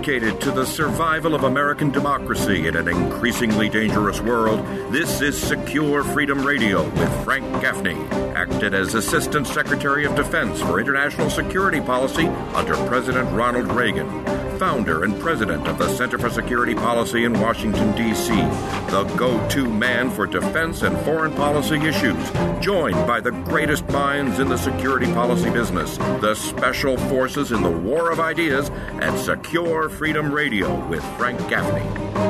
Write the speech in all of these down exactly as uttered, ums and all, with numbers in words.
dedicated to the survival of American democracy in an increasingly dangerous world, this is Secure Freedom Radio with Frank Gaffney, acted as Assistant Secretary of Defense for International Security Policy under President Ronald Reagan, founder and president of the Center for Security Policy in Washington, D C, the go-to man for defense and foreign policy issues, joined by the greatest minds in the security policy business, the Special Forces in the War of Ideas, and Secure Freedom Radio with Frank Gaffney.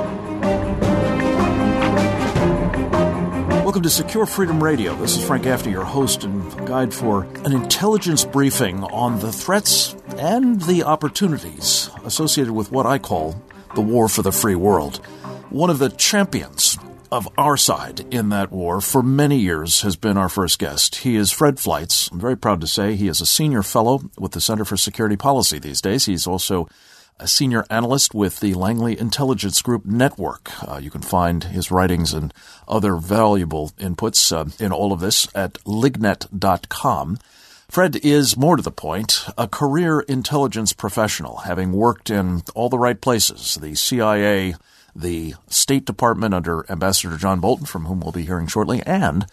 Welcome to Secure Freedom Radio. This is Frank Gaffney, your host and guide for an intelligence briefing on the threats and the opportunities associated with what I call the war for the free world. One of the champions of our side in that war for many years has been our first guest. He is Fred Fleitz. I'm very proud to say he is a senior fellow with the Center for Security Policy these days. He's also a senior analyst with the Langley Intelligence Group Network. Uh, you can find his writings and other valuable inputs uh, in all of this at lignet dot com. Fred is, more to the point, a career intelligence professional, having worked in all the right places, the C I A, the State Department under Ambassador John Bolton, from whom we'll be hearing shortly, and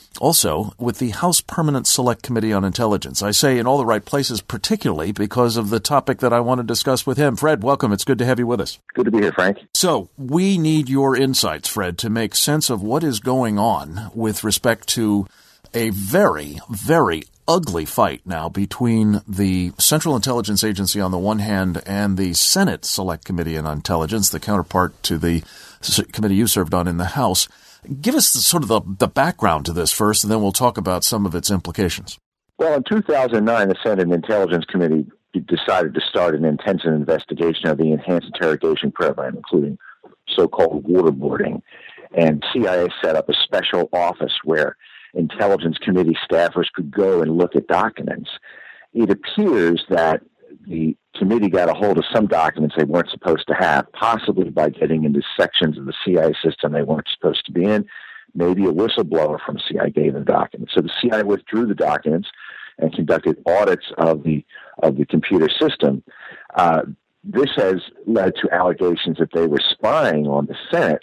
also with the House Permanent Select Committee on Intelligence. I say in all the right places, particularly because of the topic that I want to discuss with him. Fred, welcome. It's good to have you with us. Good to be here, Frank. So we need your insights, Fred, to make sense of what is going on with respect to a very, very ugly fight now between the Central Intelligence Agency on the one hand and the Senate Select Committee on Intelligence, the counterpart to the committee you served on in the House. Give us the, sort of the, the background to this first, and then we'll talk about some of its implications. Well, in two thousand nine, the Senate Intelligence Committee decided to start an intensive investigation of the Enhanced Interrogation Program, including so-called waterboarding. And C I A set up a special office where Intelligence Committee staffers could go and look at documents. It appears that the committee got a hold of some documents they weren't supposed to have, possibly by getting into sections of the C I A system they weren't supposed to be in. Maybe a whistleblower from C I A gave them documents. So the C I A withdrew the documents and conducted audits of the of the computer system. Uh, this has led to allegations that they were spying on the Senate,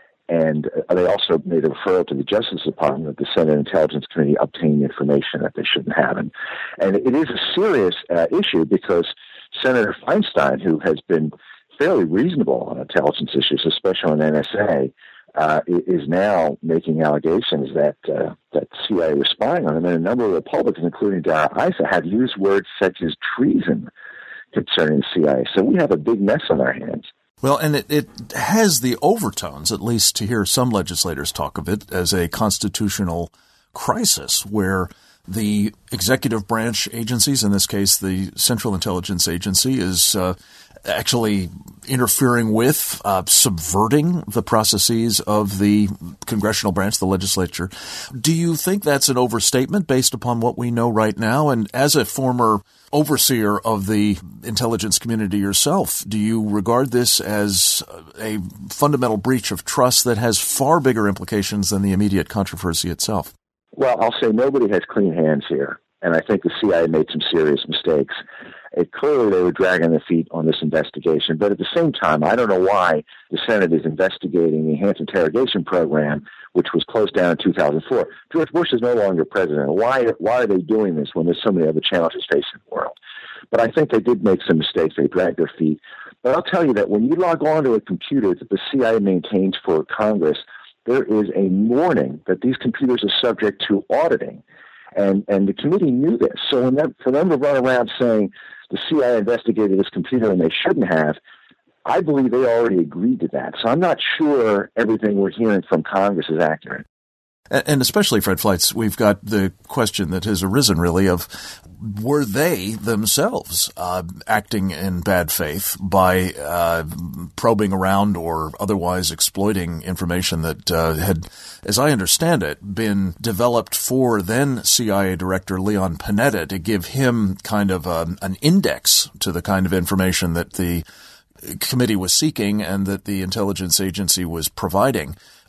and uh, they also made a referral to the Justice Department that the Senate Intelligence Committee obtained information that they shouldn't have. And, and it is a serious uh, issue because Senator Feinstein, who has been fairly reasonable on intelligence issues, especially on N S A, uh, is now making allegations that uh, that C I A was spying on him. And a number of Republicans, including Dara Issa, have used words such as treason concerning the C I A. So we have a big mess on our hands. Well, and it, it has the overtones, at least to hear some legislators talk of it, as a constitutional crisis where the executive branch agencies, in this case the Central Intelligence Agency, is uh, actually interfering with, uh, subverting the processes of the congressional branch, the legislature. Do you think that's an overstatement based upon what we know right now? And as a former overseer of the intelligence community yourself, do you regard this as a fundamental breach of trust that has far bigger implications than the immediate controversy itself? Well, I'll say nobody has clean hands here, and I think the C I A made some serious mistakes. It, clearly, they were dragging their feet on this investigation, but at the same time, I don't know why the Senate is investigating the Enhanced Interrogation Program, which was closed down in two thousand four. George Bush is no longer president. Why, why are they doing this when there's so many other challenges facing the world? But I think they did make some mistakes. They dragged their feet. But I'll tell you that when you log on to a computer that the C I A maintains for Congress, there is a warning that these computers are subject to auditing. And and the committee knew this. So when that, for them to run around saying the C I A investigated this computer and they shouldn't have, I believe they already agreed to that. So I'm not sure everything we're hearing from Congress is accurate. And especially, Fred Fleitz, we've got the question that has arisen, really, of were they themselves uh, acting in bad faith by uh, probing around or otherwise exploiting information that uh, had, as I understand it, been developed for then C I A Director Leon Panetta to give him kind of a, an index to the kind of information that the committee was seeking and that the intelligence agency was providing.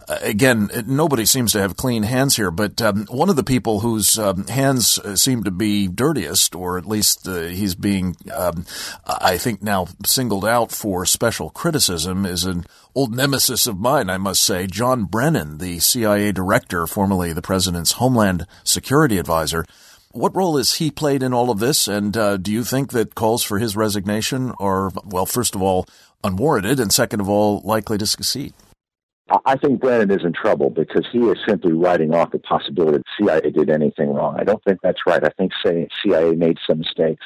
Uh, again, nobody seems to have clean hands here, but um, one of the people whose um, hands seem to be dirtiest, or at least uh, he's being, um, I think now singled out for special criticism, is an old nemesis of mine, I must say, John Brennan, the C I A director, formerly the president's Homeland Security advisor. What role has he played in all of this, and uh, do you think that calls for his resignation are, well, first of all, unwarranted, and second of all, likely to succeed? I think Brennan is in trouble because he is simply writing off the possibility that C I A did anything wrong. I don't think that's right. I think saying C I A made some mistakes.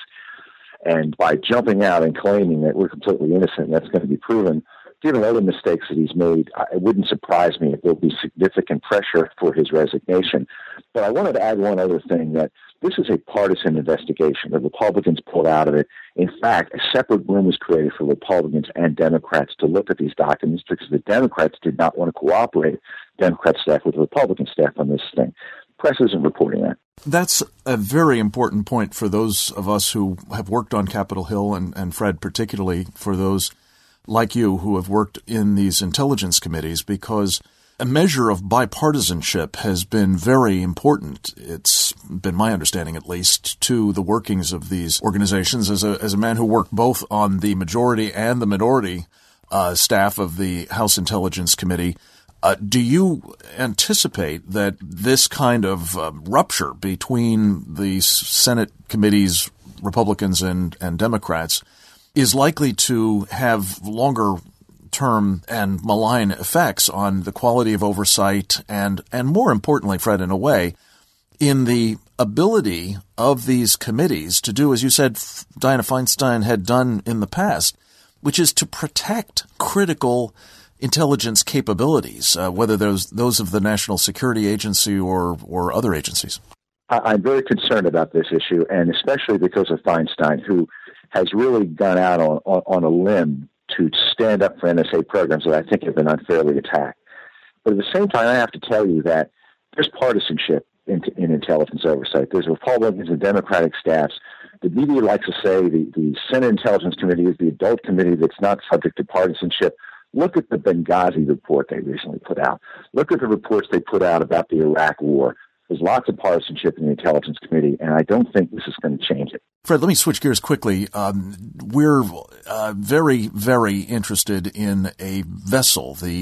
And by jumping out and claiming that we're completely innocent, that's going to be proven. Given other mistakes that he's made, it wouldn't surprise me if there'll be significant pressure for his resignation. But I wanted to add one other thing, that this is a partisan investigation. The Republicans pulled out of it. In fact, a separate room was created for Republicans and Democrats to look at these documents because the Democrats did not want to cooperate, Democrat staff with the Republican staff on this thing. Press isn't reporting that. That's a very important point for those of us who have worked on Capitol Hill, and, and Fred, particularly for those like you who have worked in these intelligence committees, because a measure of bipartisanship has been very important. It's been my understanding, at least, to the workings of these organizations. As a as a man who worked both on the majority and the minority uh, staff of the House Intelligence Committee, uh, do you anticipate that this kind of uh, rupture between the Senate committees, Republicans and, and Democrats, is likely to have longer term and malign effects on the quality of oversight and, and more importantly, Fred, in a way, in the ability of these committees to do, as you said, Dianna Feinstein had done in the past, which is to protect critical intelligence capabilities, uh, whether those those of the National Security Agency or, or other agencies? I'm very concerned about this issue, and especially because of Feinstein, who has really gone out on, on, on a limb to stand up for N S A programs that I think have been unfairly attacked. But at the same time, I have to tell you that there's partisanship in, in intelligence oversight. There's Republicans and Democratic staffs. The media likes to say the, the Senate Intelligence Committee is the adult committee that's not subject to partisanship. Look at the Benghazi report they recently put out. Look at the reports they put out about the Iraq War. There's lots of partisanship in the Intelligence Committee, and I don't think this is going to change it. Fred, let me switch gears quickly. Um, we're uh, very, very interested in a vessel, the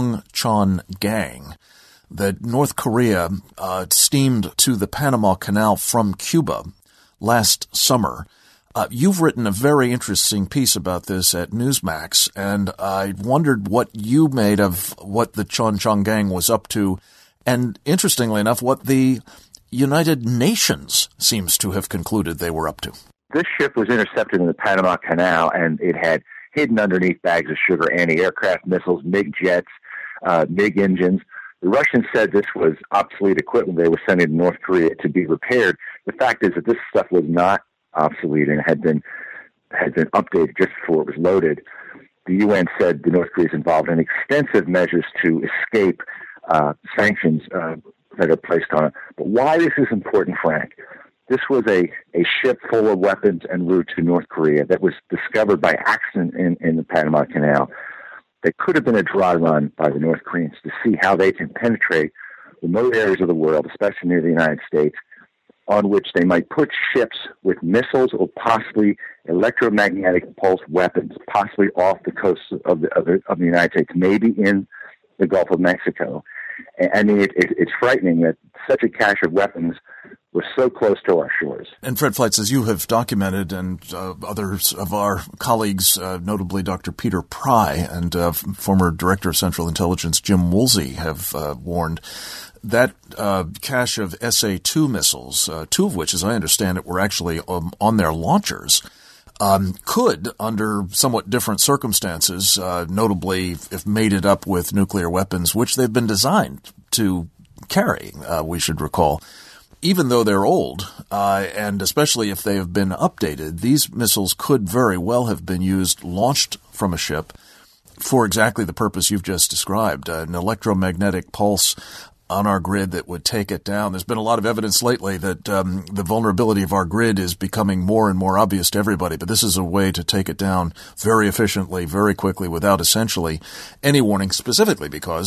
Chongchon-gang, that North Korea uh, steamed to the Panama Canal from Cuba last summer. Uh, you've written a very interesting piece about this at Newsmax, and I wondered what you made of what the Chongchon-gang was up to, and interestingly enough, what the United Nations seems to have concluded they were up to. This ship was intercepted in the Panama Canal, and it had hidden underneath bags of sugar anti-aircraft missiles, MiG jets, uh, MiG engines. The Russians said this was obsolete equipment they were sending to North Korea to be repaired. The fact is that this stuff was not obsolete and had been had been updated just before it was loaded. The U N said the North Korea is involved in extensive measures to escape uh, sanctions uh, that are placed on it. But why this is important, Frank? This was a, a ship full of weapons en route to North Korea that was discovered by accident in, in the Panama Canal. That could have been a dry run by the North Koreans to see how they can penetrate remote areas of the world, especially near the United States, on which they might put ships with missiles or possibly electromagnetic pulse weapons, possibly off the coast of the, of the, of the United States, maybe in the Gulf of Mexico. I mean, it, it, it's frightening that such a cache of weapons was so close to our shores. And Fred Fleitz, as you have documented, and uh, others of our colleagues, uh, notably Doctor Peter Pry and uh, former Director of Central Intelligence Jim Woolsey, have uh, warned, that uh, cache of S A two missiles, uh, two of which, as I understand it, were actually um, on their launchers, um, could, under somewhat different circumstances, uh, notably if mated up with nuclear weapons, which they've been designed to carry, uh, we should recall, even though they're old, uh, and especially if they have been updated, these missiles could very well have been used, launched from a ship, for exactly the purpose you've just described, uh, an electromagnetic pulse on our grid that would take it down. There's been a lot of evidence lately that um, the vulnerability of our grid is becoming more and more obvious to everybody, but this is a way to take it down very efficiently, very quickly, without essentially any warning, specifically because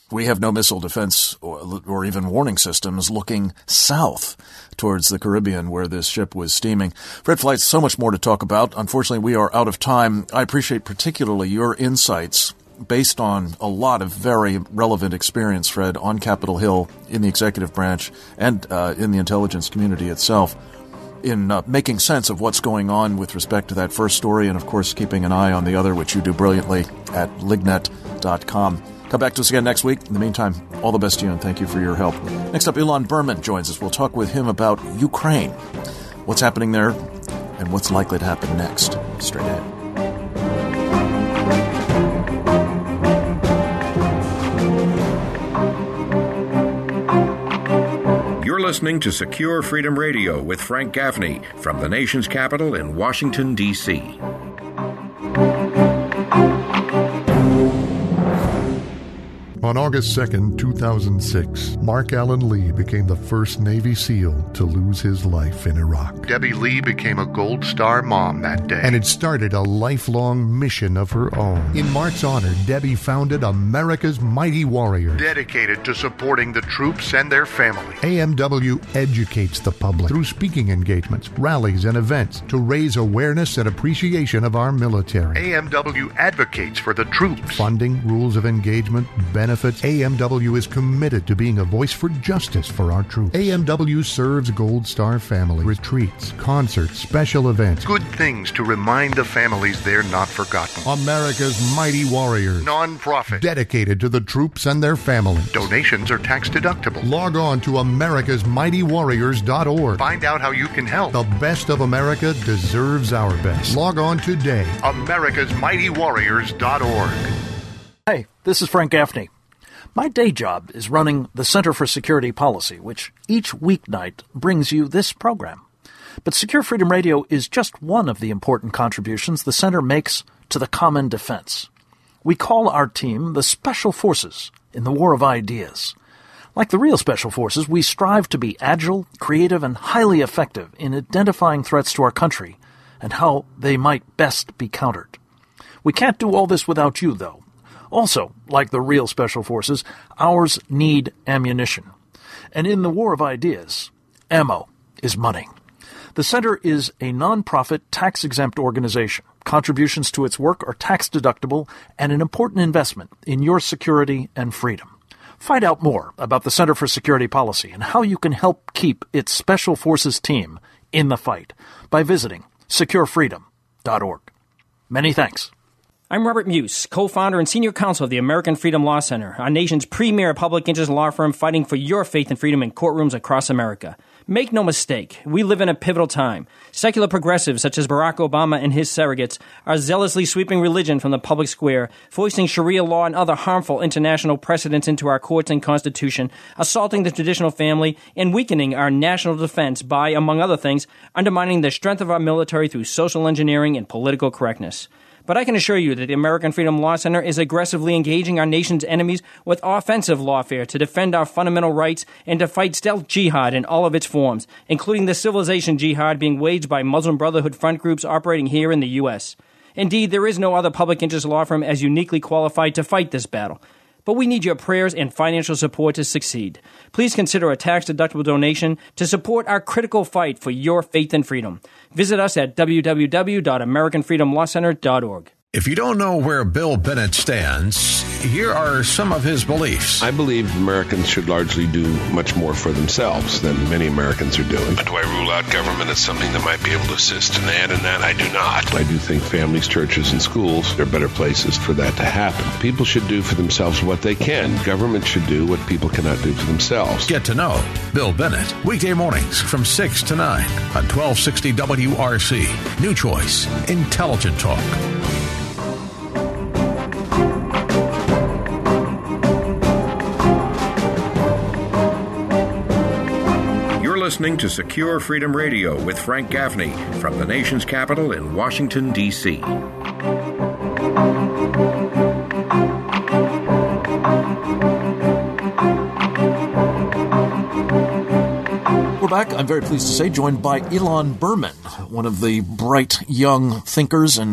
we have no missile defense or, or even warning systems looking south towards the Caribbean where this ship was steaming. Fred Fleitz, so much more to talk about. Unfortunately, we are out of time. I appreciate particularly your insights based on a lot of very relevant experience, Fred, on Capitol Hill, in the executive branch, and uh, in the intelligence community itself, in uh, making sense of what's going on with respect to that first story, and, of course, keeping an eye on the other, which you do brilliantly at lignet dot com. Come back to us again next week. In the meantime, all the best to you, and thank you for your help. Next up, Ilan Berman joins us. We'll talk with him about Ukraine, what's happening there, and what's likely to happen next. Straight ahead. You're listening to Secure Freedom Radio with Frank Gaffney from the nation's capital in Washington, D C On August second, two thousand six, Mark Allen Lee became the first Navy SEAL to lose his life in Iraq. Debbie Lee became a Gold Star mom that day. And it started a lifelong mission of her own. In Mark's honor, Debbie founded America's Mighty Warriors, dedicated to supporting the troops and their families. A M W educates the public through speaking engagements, rallies, and events to raise awareness and appreciation of our military. A M W advocates for the troops. Funding, rules of engagement, benefits. A M W is committed to being a voice for justice for our troops. A M W serves Gold Star families, retreats, concerts, special events. Good things to remind the families they're not forgotten. America's Mighty Warriors. Non-profit. Dedicated to the troops and their families. Donations are tax deductible. Log on to americas mighty warriors dot org. Find out how you can help. The best of America deserves our best. Log on today. americas mighty warriors dot org. Hey, this is Frank Gaffney. My day job is running the Center for Security Policy, which each weeknight brings you this program. But Secure Freedom Radio is just one of the important contributions the Center makes to the common defense. We call our team the Special Forces in the War of Ideas. Like the real Special Forces, we strive to be agile, creative, and highly effective in identifying threats to our country and how they might best be countered. We can't do all this without you, though. Also, like the real Special Forces, ours need ammunition. And in the War of Ideas, ammo is money. The Center is a nonprofit, tax-exempt organization. Contributions to its work are tax-deductible and an important investment in your security and freedom. Find out more about the Center for Security Policy and how you can help keep its Special Forces team in the fight by visiting secure freedom dot org. Many thanks. I'm Robert Muse, co-founder and senior counsel of the American Freedom Law Center, our nation's premier public interest law firm fighting for your faith and freedom in courtrooms across America. Make no mistake, we live in a pivotal time. Secular progressives such as Barack Obama and his surrogates are zealously sweeping religion from the public square, foisting Sharia law and other harmful international precedents into our courts and Constitution, assaulting the traditional family, and weakening our national defense by, among other things, undermining the strength of our military through social engineering and political correctness. But I can assure you that the American Freedom Law Center is aggressively engaging our nation's enemies with offensive lawfare to defend our fundamental rights and to fight stealth jihad in all of its forms, including the civilization jihad being waged by Muslim Brotherhood front groups operating here in the U S. Indeed, there is no other public interest law firm as uniquely qualified to fight this battle. But we need your prayers and financial support to succeed. Please consider a tax-deductible donation to support our critical fight for your faith and freedom. Visit us at w w w dot american freedom law center dot org. If you don't know where Bill Bennett stands, here are some of his beliefs. I believe Americans should largely do much more for themselves than many Americans are doing. Do I rule out government as something that might be able to assist in that and that? I do not. I do think families, churches, and schools are better places for that to happen. People should do for themselves what they can. Government should do what people cannot do for themselves. Get to know Bill Bennett. Weekday mornings from six to nine on twelve sixty W R C. New Choice. Intelligent Talk. Listening to Secure Freedom Radio with Frank Gaffney from the nation's capital in Washington, D C We're back, I'm very pleased to say, joined by Ilan Berman, one of the bright young thinkers and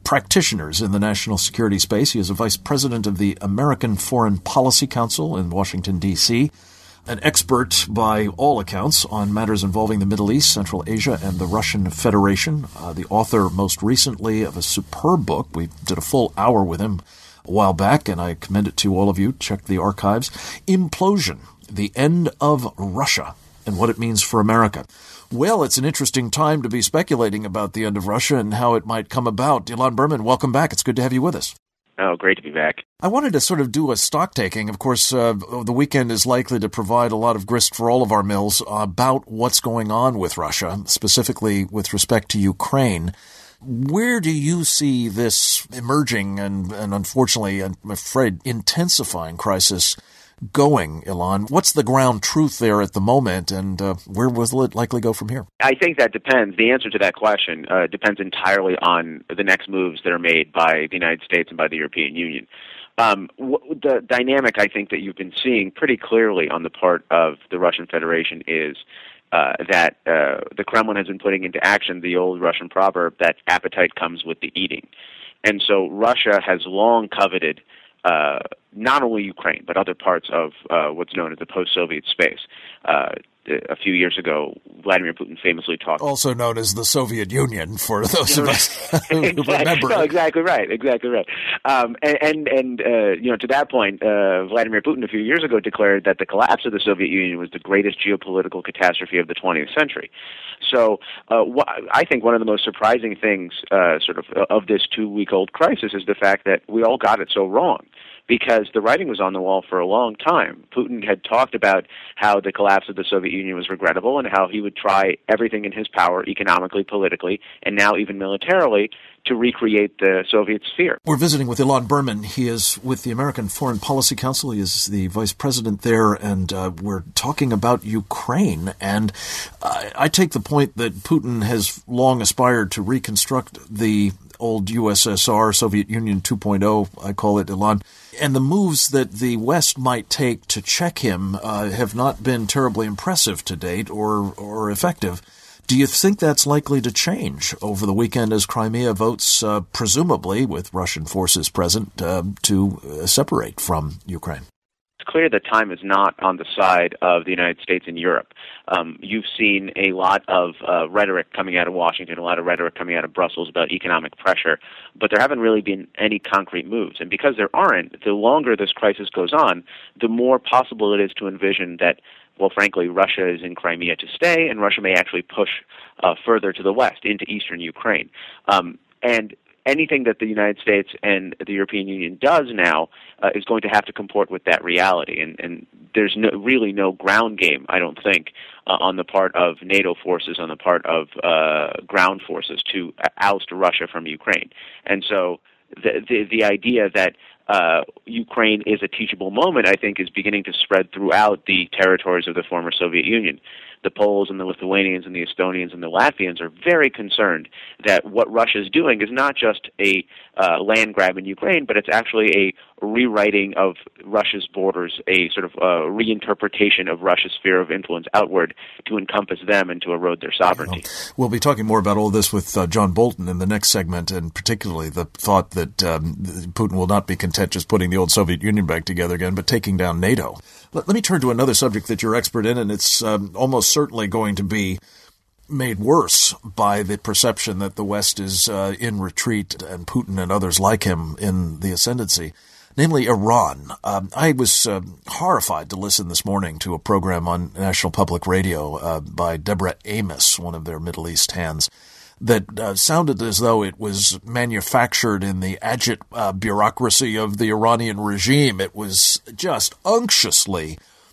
practitioners in the national security space. He is a vice president of the American Foreign Policy Council in Washington, D C, an expert by all accounts on matters involving the Middle East, Central Asia, and the Russian Federation. Uh, the author, most recently, of a superb book. We did a full hour with him a while back, and I commend it to all of you. Check the archives. Implosion, the End of Russia, and what it means for America. Well, it's an interesting time to be speculating about the end of Russia and how it might come about. Ilan Berman, welcome back. It's good to have you with us. Oh, great to be back. I wanted to sort of do a stock taking. Of course, uh, the weekend is likely to provide a lot of grist for all of our mills about what's going on with Russia, specifically with respect to Ukraine. Where do you see this emerging and, and unfortunately, I'm afraid, intensifying crisis going, Ilan? What's the ground truth there at the moment, and uh, where will it likely go from here? I think that depends. The answer to that question uh, depends entirely on the next moves that are made by the United States and by the European Union. Um, w- the dynamic, I think, that you've been seeing pretty clearly on the part of the Russian Federation is uh, that uh, the Kremlin has been putting into action the old Russian proverb that appetite comes with the eating. And so Russia has long coveted Uh, not only Ukraine, but other parts of uh, what's known as the post-Soviet space. Uh, a few years ago, Vladimir Putin famously talked... Also known as the Soviet Union, for those of us who exactly. remember. No, exactly right, exactly right. Um, and, and, and uh, you know, to that point, uh, Vladimir Putin a few years ago declared that the collapse of the Soviet Union was the greatest geopolitical catastrophe of the twentieth century. So uh, wh- I think one of the most surprising things uh, sort of of this two-week-old crisis is the fact that we all got it so wrong, because the writing was on the wall for a long time. Putin had talked about how the collapse of the Soviet Union was regrettable and how he would try everything in his power, economically, politically, and now even militarily, to recreate the Soviet sphere. We're visiting with Ilan Berman. He is with the American Foreign Policy Council. He is the vice president there, and uh, we're talking about Ukraine. And uh, I take the point that Putin has long aspired to reconstruct the old U S S R, Soviet Union two point oh, I call it, Ilan. And the moves that the West might take to check him uh, have not been terribly impressive to date or, or effective. Do you think that's likely to change over the weekend as Crimea votes, uh, presumably with Russian forces present, uh, to uh, separate from Ukraine? It's clear that time is not on the side of the United States and Europe. Um, you've seen a lot of uh, rhetoric coming out of Washington, a lot of rhetoric coming out of Brussels about economic pressure, but there haven't really been any concrete moves. And because there aren't, the longer this crisis goes on, the more possible it is to envision that, well, frankly, Russia is in Crimea to stay, and Russia may actually push uh, further to the west into eastern Ukraine. Um, and anything that the United States and the European Union does now uh, is going to have to comport with that reality. And, and there's no, really no ground game, I don't think, uh, on the part of NATO forces, on the part of uh, ground forces to oust Russia from Ukraine. And so the the, the idea that Uh, Ukraine is a teachable moment, I think, is beginning to spread throughout the territories of the former Soviet Union. The Poles and the Lithuanians and the Estonians and the Latvians are very concerned that what Russia is doing is not just a uh, land grab in Ukraine, but it's actually a rewriting of Russia's borders, a sort of uh, reinterpretation of Russia's sphere of influence outward to encompass them and to erode their sovereignty. Well, we'll be talking more about all this with uh, John Bolton in the next segment, and particularly the thought that um, Putin will not be content just putting the old Soviet Union back together again, but taking down NATO. Let, let me turn to another subject that you're expert in, and it's um, almost certainly going to be made worse by the perception that the West is uh, in retreat and Putin and others like him in the ascendancy, namely Iran. Um, I was uh, horrified to listen this morning to a program on National Public Radio uh, by Deborah Amos, one of their Middle East hands, that uh, sounded as though it was manufactured in the agit uh, bureaucracy of the Iranian regime. It was just unctuously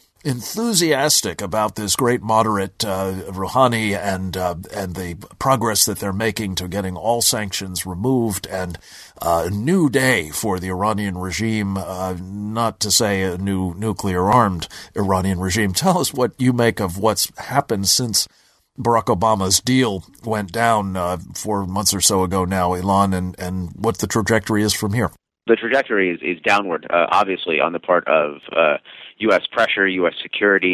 enthusiastic about this great moderate uh, Rouhani and uh, and the progress that they're making to getting all sanctions removed, and uh, a new day for the Iranian regime, uh, not to say a new nuclear-armed Iranian regime. Tell us what you make of what's happened since Barack Obama's deal went down uh, four months or so ago now, Ilan, and, and what the trajectory is from here. The trajectory is, is downward, uh, obviously, on the part of uh, U S pressure, U S security,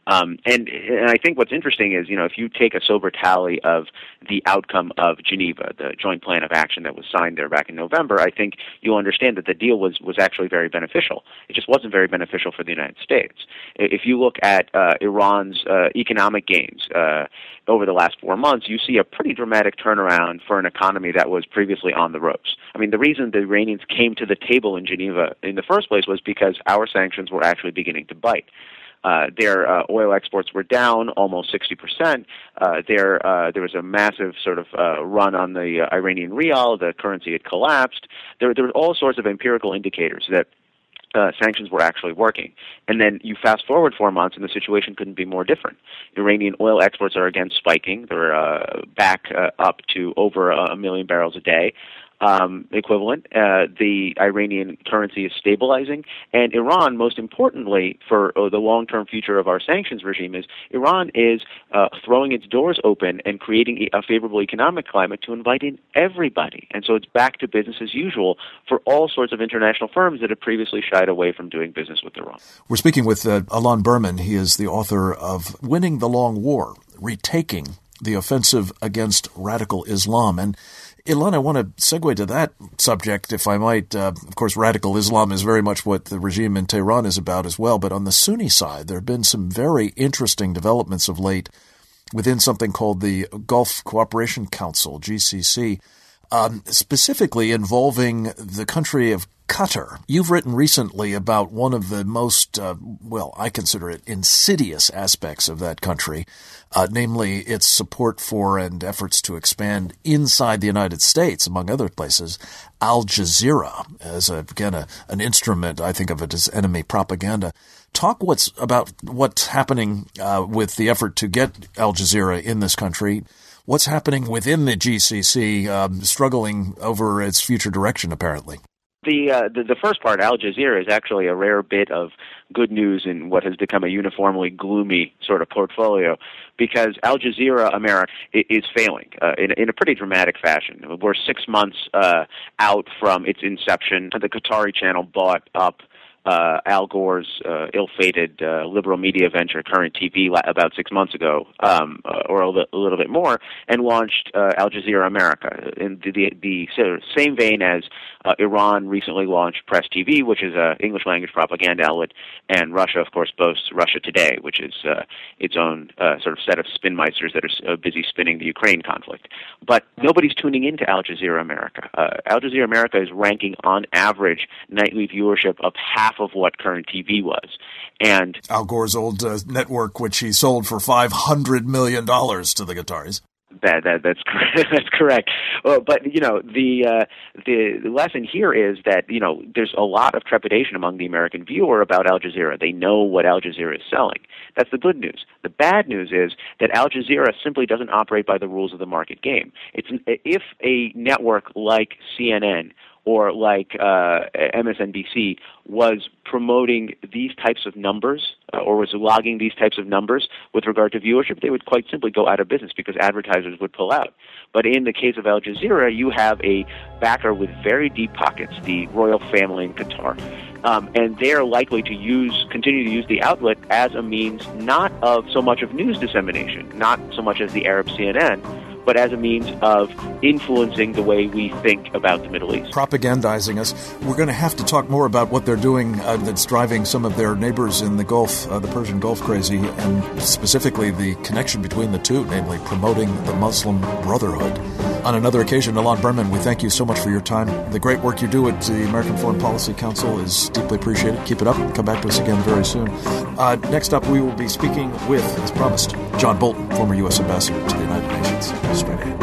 Um, and, and I think what's interesting is, you know, if you take a sober tally of the outcome of Geneva, the joint plan of action that was signed there back in November, I think you'll understand that the deal was, was actually very beneficial. It just wasn't very beneficial for the United States. If you look at uh, Iran's uh, economic gains uh, over the last four months, you see a pretty dramatic turnaround for an economy that was previously on the ropes. I mean, the reason the Iranians came to the table in Geneva in the first place was because our sanctions were actually beginning to bite. Uh, their uh, oil exports were down almost sixty percent. Uh, there, uh, there was a massive sort of uh, run on the uh, Iranian rial. The currency had collapsed. There, there were all sorts of empirical indicators that uh, sanctions were actually working. And then you fast forward four months, and the situation couldn't be more different. Iranian oil exports are again spiking. They're uh, back uh, up to over a million barrels a day. Um, equivalent. Uh, the Iranian currency is stabilizing, and Iran, most importantly for uh, the long-term future of our sanctions regime, is Iran is uh, throwing its doors open and creating a favorable economic climate to invite in everybody. And so it's back to business as usual for all sorts of international firms that have previously shied away from doing business with Iran. We're speaking with uh, Ilan Berman. He is the author of Winning the Long War, Retaking the Offensive Against Radical Islam. And Ilan, I want to segue to that subject, if I might. Uh, of course, radical Islam is very much what the regime in Tehran is about as well. But on the Sunni side, there have been some very interesting developments of late within something called the Gulf Cooperation Council, G C C, um, specifically involving the country of Qatar. You've written recently about one of the most, uh, well, I consider it insidious aspects of that country, uh, namely its support for and efforts to expand inside the United States, among other places, Al Jazeera as, a, again, a, an instrument, I think of it as enemy propaganda. Talk what's about what's happening uh, with the effort to get Al Jazeera in this country. What's happening within the G C C, um, struggling over its future direction, apparently. The, uh, the the first part, Al Jazeera, is actually a rare bit of good news in what has become a uniformly gloomy sort of portfolio, because Al Jazeera America is failing uh, in, in a pretty dramatic fashion. We're six months uh, out from its inception. The Qatari channel bought up Uh, Al Gore's uh, ill-fated uh, liberal media venture, Current T V, about six months ago, um, uh, or a, li- a little bit more, and launched uh, Al Jazeera America in the, the, the sort of same vein as uh, Iran recently launched Press T V, which is an English-language propaganda outlet, and Russia, of course, boasts Russia Today, which is uh, its own uh, sort of set of spinmeisters that are uh, busy spinning the Ukraine conflict. But nobody's tuning into Al Jazeera America. Uh, Al Jazeera America is ranking, on average, nightly viewership of half of what Current T V was. And Al Gore's old uh, network, which he sold for five hundred million dollars to the Qataris. That, that that's correct. That's correct. Well, but you know, the uh, the lesson here is that you know there's a lot of trepidation among the American viewer about Al Jazeera. They know what Al Jazeera is selling. That's the good news. The bad news is that Al Jazeera simply doesn't operate by the rules of the market game. It's if a network like C N N or like uh, M S N B C was promoting these types of numbers uh, or was logging these types of numbers with regard to viewership, they would quite simply go out of business because advertisers would pull out. But in the case of Al Jazeera, you have a backer with very deep pockets, the royal family in Qatar. Um, and they are likely to use, continue to use the outlet as a means not of so much of news dissemination, not so much as the Arab C N N, but as a means of influencing the way we think about the Middle East. Propagandizing us. We're going to have to talk more about what they're doing uh, that's driving some of their neighbors in the Gulf, uh, the Persian Gulf, crazy, and specifically the connection between the two, namely promoting the Muslim Brotherhood. On another occasion, Ilan Berman, we thank you so much for your time. The great work you do at the American Foreign Policy Council is deeply appreciated. Keep it up. Come back to us again very soon. Uh, next up, we will be speaking with, as promised, John Bolton, former U S Ambassador to the United Nations. Straight ahead.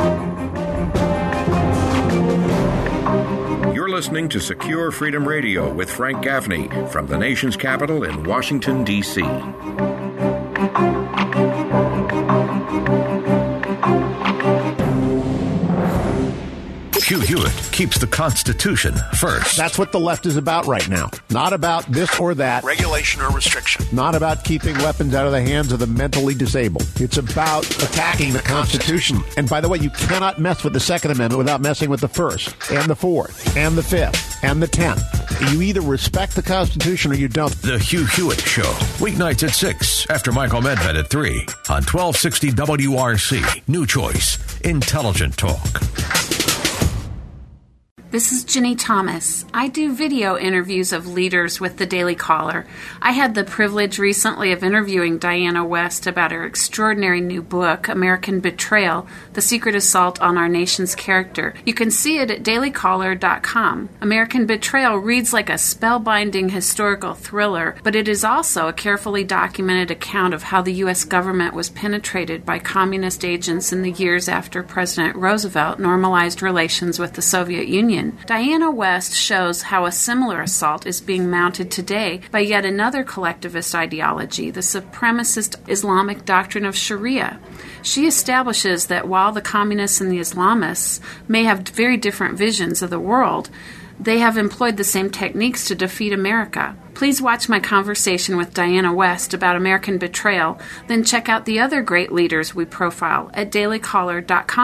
You're listening to Secure Freedom Radio with Frank Gaffney from the nation's capital in Washington, D C Hugh Hewitt keeps the Constitution first. That's what the left is about right now. Not about this or that. Regulation or restriction. Not about keeping weapons out of the hands of the mentally disabled. It's about attacking the Constitution. And by the way, you cannot mess with the Second Amendment without messing with the First, and the Fourth, and the Fifth, and the Tenth. You either respect the Constitution or you don't. The Hugh Hewitt Show, weeknights at six, after Michael Medved at three, on twelve sixty W R C. New Choice, Intelligent Talk. This is Ginny Thomas. I do video interviews of leaders with the Daily Caller. I had the privilege recently of interviewing Diana West about her extraordinary new book, American Betrayal, The Secret Assault on Our Nation's Character. You can see it at daily caller dot com. American Betrayal reads like a spellbinding historical thriller, but it is also a carefully documented account of how the U S government was penetrated by communist agents in the years after President Roosevelt normalized relations with the Soviet Union. Diana West shows how a similar assault is being mounted today by yet another collectivist ideology, the supremacist Islamic doctrine of Sharia. She establishes that while the communists and the Islamists may have very different visions of the world, they have employed the same techniques to defeat America. Please watch my conversation with Diana West about American Betrayal, then check out the other great leaders we profile at daily caller dot com.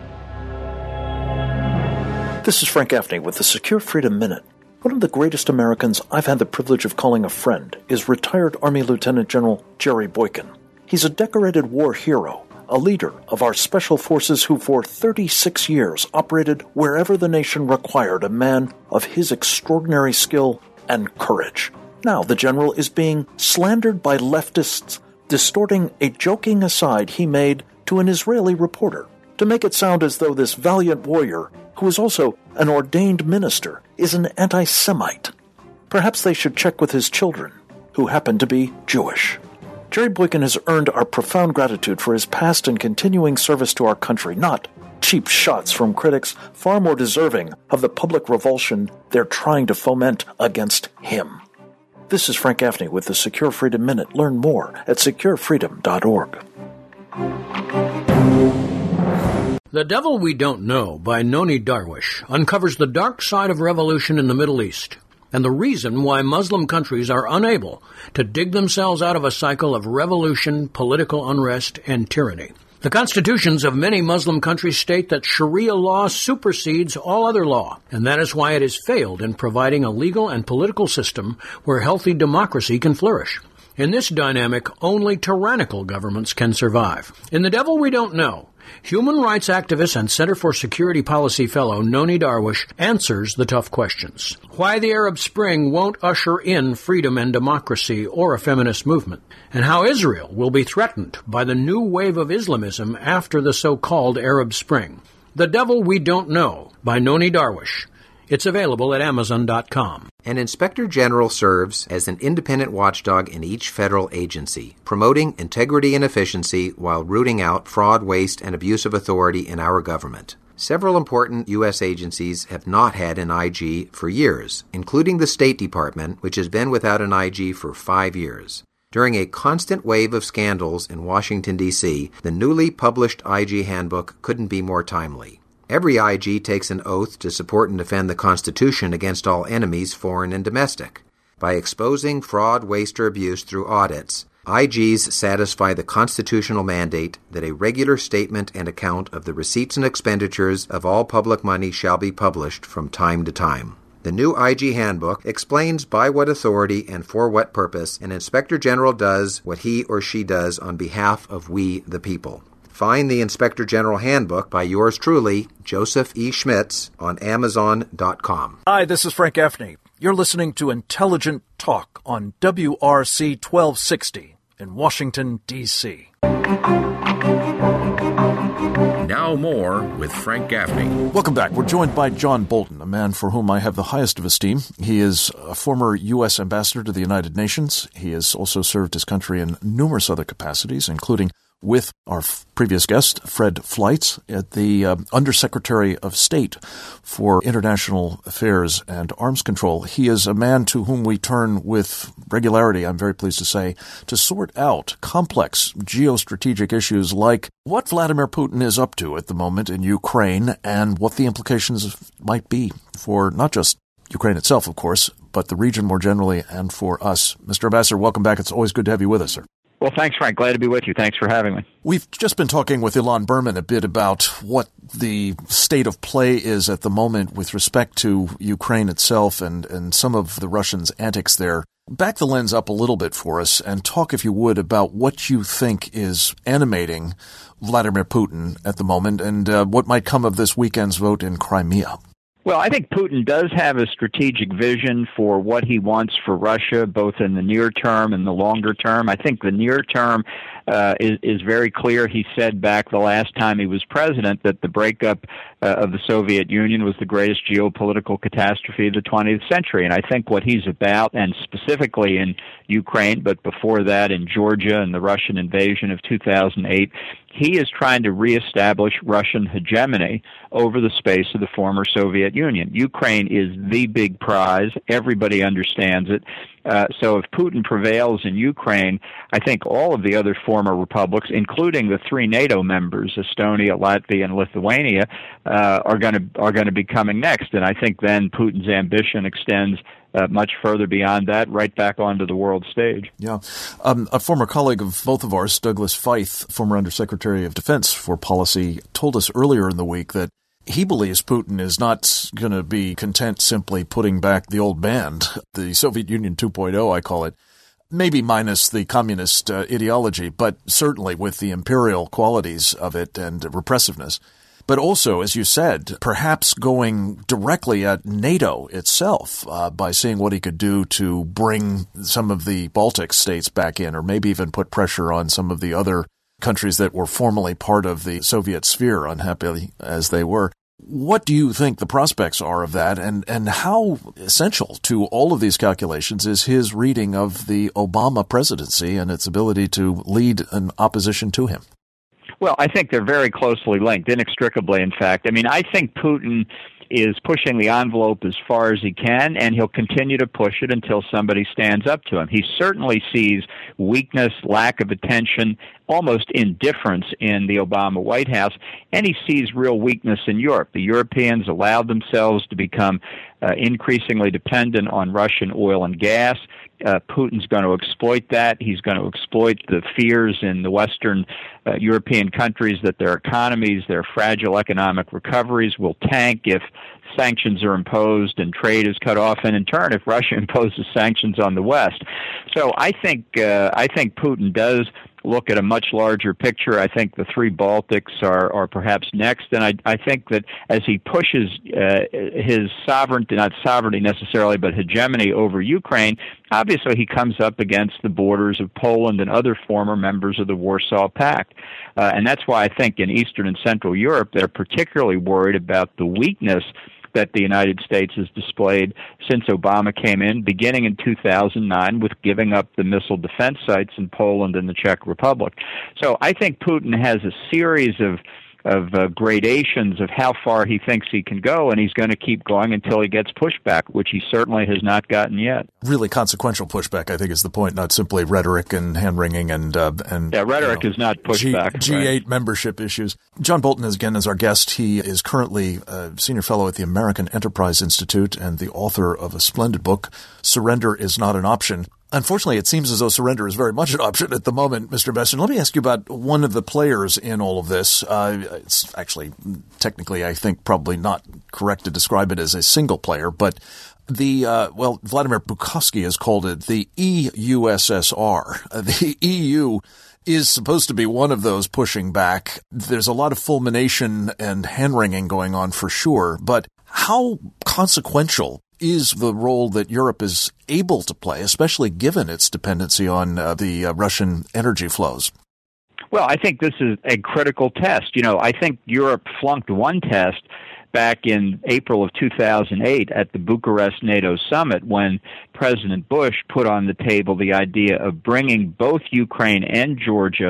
This is Frank Gaffney with the Secure Freedom Minute. One of the greatest Americans I've had the privilege of calling a friend is retired Army Lieutenant General Jerry Boykin. He's a decorated war hero, a leader of our special forces who for thirty-six years operated wherever the nation required a man of his extraordinary skill and courage. Now the general is being slandered by leftists, distorting a joking aside he made to an Israeli reporter to make it sound as though this valiant warrior, who is also an ordained minister, is an anti-Semite. Perhaps they should check with his children, who happen to be Jewish. Jerry Boykin has earned our profound gratitude for his past and continuing service to our country, not cheap shots from critics far more deserving of the public revulsion they're trying to foment against him. This is Frank Gaffney with the Secure Freedom Minute. Learn more at secure freedom dot org. The Devil We Don't Know by Noni Darwish uncovers the dark side of revolution in the Middle East and the reason why Muslim countries are unable to dig themselves out of a cycle of revolution, political unrest, and tyranny. The constitutions of many Muslim countries state that Sharia law supersedes all other law, and that is why it has failed in providing a legal and political system where healthy democracy can flourish. In this dynamic, only tyrannical governments can survive. In The Devil We Don't Know, human rights activist and Center for Security Policy fellow Noni Darwish answers the tough questions. Why the Arab Spring won't usher in freedom and democracy or a feminist movement, and how Israel will be threatened by the new wave of Islamism after the so-called Arab Spring. The Devil We Don't Know by Noni Darwish. It's available at amazon dot com. An inspector general serves as an independent watchdog in each federal agency, promoting integrity and efficiency while rooting out fraud, waste, and abuse of authority in our government. Several important U S agencies have not had an I G for years, including the State Department, which has been without an I G for five years. During a constant wave of scandals in Washington, D C, the newly published I G handbook couldn't be more timely. Every I G takes an oath to support and defend the Constitution against all enemies, foreign and domestic. By exposing fraud, waste, or abuse through audits, I Gs satisfy the constitutional mandate that a regular statement and account of the receipts and expenditures of all public money shall be published from time to time. The new I G handbook explains by what authority and for what purpose an inspector general does what he or she does on behalf of we the people. Find the Inspector General Handbook by yours truly, Joseph E. Schmitz, on amazon dot com. Hi, this is Frank Gaffney. You're listening to Intelligent Talk on W R C twelve sixty in Washington, D C Now more with Frank Gaffney. Welcome back. We're joined by John Bolton, a man for whom I have the highest of esteem. He is a former U S ambassador to the United Nations. He has also served his country in numerous other capacities, including with our f- previous guest, Fred Fleitz, at the uh, Undersecretary of State for International Affairs and Arms Control. He is a man to whom we turn with regularity, I'm very pleased to say, to sort out complex geostrategic issues like what Vladimir Putin is up to at the moment in Ukraine and what the implications might be for not just Ukraine itself, of course, but the region more generally and for us. Mister Ambassador, welcome back. It's always good to have you with us, sir. Well, thanks, Frank. Glad to be with you. Thanks for having me. We've just been talking with Ilan Berman a bit about what the state of play is at the moment with respect to Ukraine itself and, and some of the Russians' antics there. Back the lens up a little bit for us and talk, if you would, about what you think is animating Vladimir Putin at the moment and uh, what might come of this weekend's vote in Crimea. Well, I think Putin does have a strategic vision for what he wants for Russia, both in the near term and the longer term. I think the near term uh, is, is very clear. He said back the last time he was president that the breakup uh, of the Soviet Union was the greatest geopolitical catastrophe of the twentieth century. And I think what he's about, and specifically in Ukraine, but before that in Georgia and the Russian invasion of two thousand eight, he is trying to reestablish Russian hegemony over the space of the former Soviet Union. Ukraine is the big prize. Everybody understands it. Uh, so if Putin prevails in Ukraine, I think all of the other former republics, including the three NATO members, Estonia, Latvia, and Lithuania, uh, are going to are going to be coming next. And I think then Putin's ambition extends Uh, much further beyond that, right back onto the world stage. Yeah. Um, a former colleague of both of ours, Douglas Feith, former Undersecretary of Defense for Policy, told us earlier in the week that he believes Putin is not going to be content simply putting back the old band, the Soviet Union two point oh, I call it, maybe minus the communist uh, ideology, but certainly with the imperial qualities of it and repressiveness. But also, as you said, perhaps going directly at NATO itself uh, by seeing what he could do to bring some of the Baltic states back in, or maybe even put pressure on some of the other countries that were formerly part of the Soviet sphere, unhappy as they were. What do you think the prospects are of that, and, and how essential to all of these calculations is his reading of the Obama presidency and its ability to lead an opposition to him? Well, I think they're very closely linked, inextricably, in fact. I mean, I think Putin is pushing the envelope as far as he can, and he'll continue to push it until somebody stands up to him. He certainly sees weakness, lack of attention, almost indifference in the Obama White House, and he sees real weakness in Europe. The Europeans allowed themselves to become uh, increasingly dependent on Russian oil and gas. Uh, Putin's going to exploit that. He's going to exploit the fears in the Western uh, European countries that their economies, their fragile economic recoveries will tank if sanctions are imposed and trade is cut off, and in turn, if Russia imposes sanctions on the West. So I think uh, I think Putin does look at a much larger picture. I think the three Baltics are, are perhaps next, and I, I think that as he pushes uh, his sovereignty, not sovereignty necessarily, but hegemony over Ukraine, obviously he comes up against the borders of Poland and other former members of the Warsaw Pact. Uh, and that's why I think in Eastern and Central Europe, they're particularly worried about the weakness that the United States has displayed since Obama came in, beginning in two thousand nine with giving up the missile defense sites in Poland and the Czech Republic. So I think Putin has a series of of uh, gradations of how far he thinks he can go, and he's going to keep going until he gets pushback, which he certainly has not gotten yet. Really consequential pushback, I think, is the point, not simply rhetoric and hand-wringing and... Uh, and yeah, rhetoric you know, is not pushback. G- G8 right. membership issues. John Bolton is again as our guest. He is currently a senior fellow at the American Enterprise Institute and the author of a splendid book, Surrender is Not an Option. Unfortunately, it seems as though surrender is very much an option at the moment, Mister Besson. Let me ask you about one of the players in all of this. Uh, it's actually, technically, I think probably not correct to describe it as a single player, but the, uh, well, Vladimir Bukovsky has called it the E U S S R. Uh, the E U is supposed to be one of those pushing back. There's a lot of fulmination and hand-wringing going on for sure, but how consequential is the role that Europe is able to play, especially given its dependency on uh, the uh, Russian energy flows? Well, I think this is a critical test. You know, I think Europe flunked one test back in April of two thousand eight at the Bucharest NATO summit when President Bush put on the table the idea of bringing both Ukraine and Georgia